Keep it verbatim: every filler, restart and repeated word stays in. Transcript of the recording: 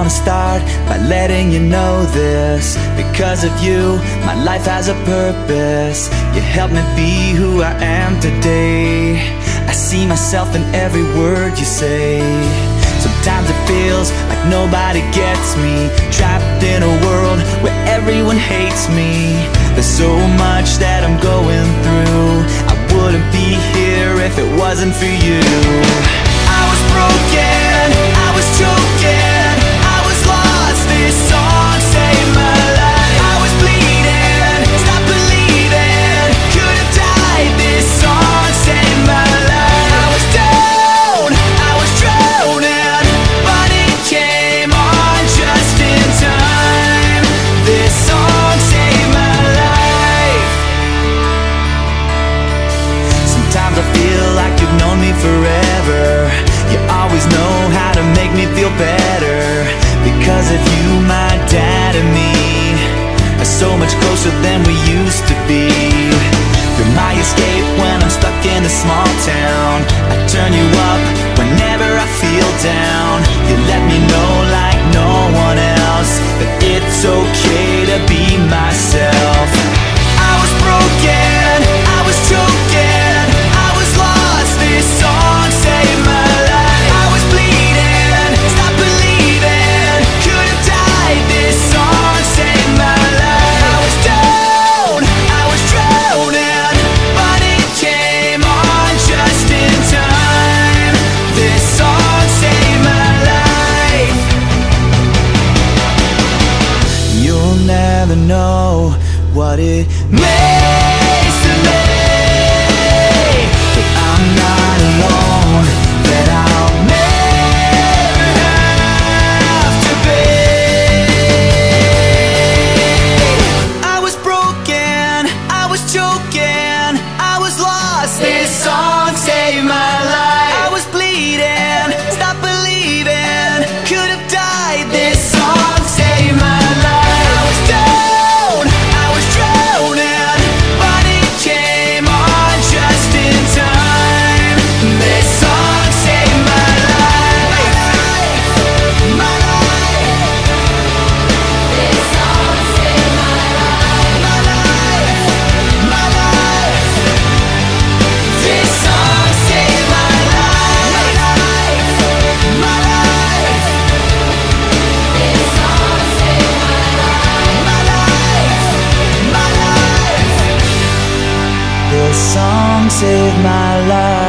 wanna start by letting you know this. Because of you, my life has a purpose. You helped me be who I am today. I see myself in every word you say. Sometimes it feels like nobody gets me, trapped in a world where everyone hates me. There's so much that I'm going through. I wouldn't be here if it wasn't for you. I was broken, I was choking, I was lost, this song saved my life. I was bleeding, stopped believing, could have died, this song saved my life. I was down, I was drowning, but it came on just in time. This song saved my life. Sometimes I feel like you've known me forever. You always know how to make me feel better. Because of you, my dad and me are so much closer than we used to be. You're my escape when I'm stuck in a small town. I turn you up whenever I feel down. You let me know like no one else that it's okay to be myself. I was broken, I was choking, I was lost, this song saved my life. I was bleeding, stopped believing, could have died, this song saved my life. I was down, I was drowning, but it came on just in time. This song saved my life. You'll never know what it means to me that I'm not alone, that I'll never have to be. I was broken, I was choking, I was lost, this song saved my life. I was bleeding, stopped believing, could have died, this song saved my life. I was down, I was drowning, but it came on just in time. This song saved my life. My life. This song saved my life. My life. My life. This song saved my life. My life. My life. This song saved my life. My life. My life. This song saved my life.